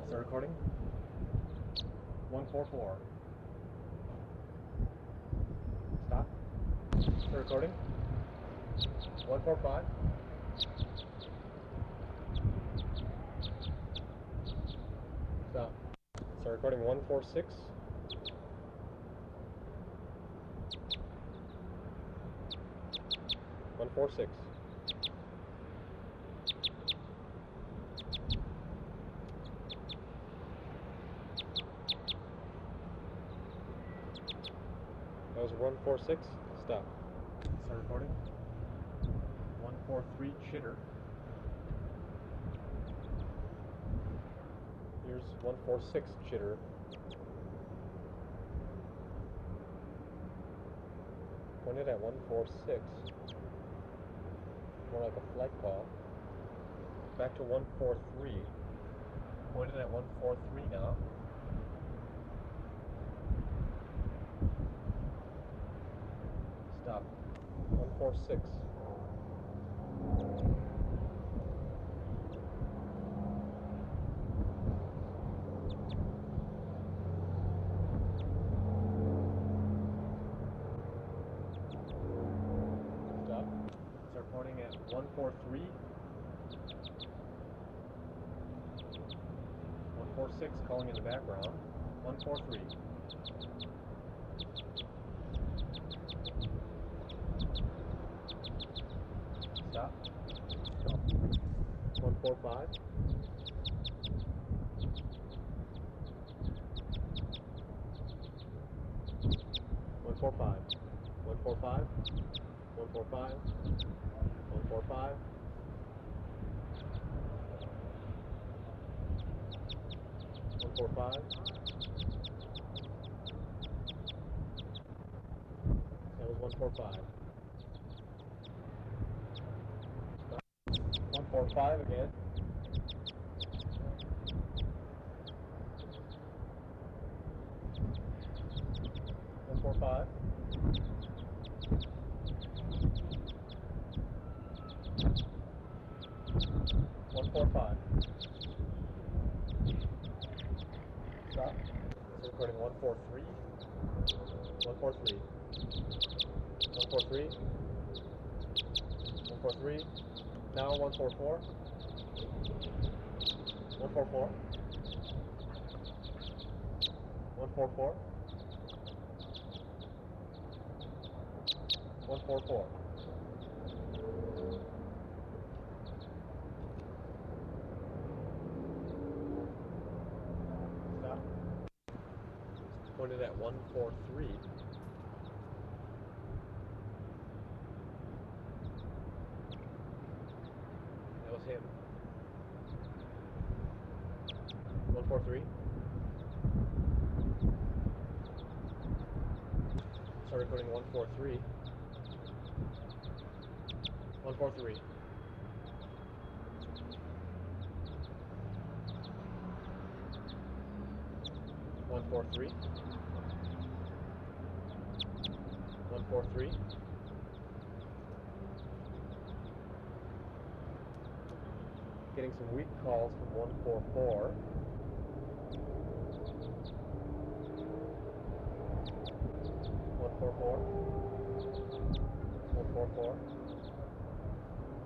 Start recording. 144. Stop. Start recording. 145. Stop. Start recording. 146. 146. That was 146. Stop. Start recording. 143 chitter. Here's 146 chitter. Pointed at 146. More like a flight call. Back to 143. Pointed at 143 now. Stop. 146. Stop. Start pointing at 143. 146 calling in the background. 143. Stop. 145. 145. 145. 145. 145. 145. That was 145. 145 again. 145. 145. Stop. It's recording 143. 143. 143. 143. Now 144. 144. 144. 144. Stop. Pointed at 143. That was him. 143. Start recording 143. 143. 143. 143. Getting some weak calls from 144. 144. 144.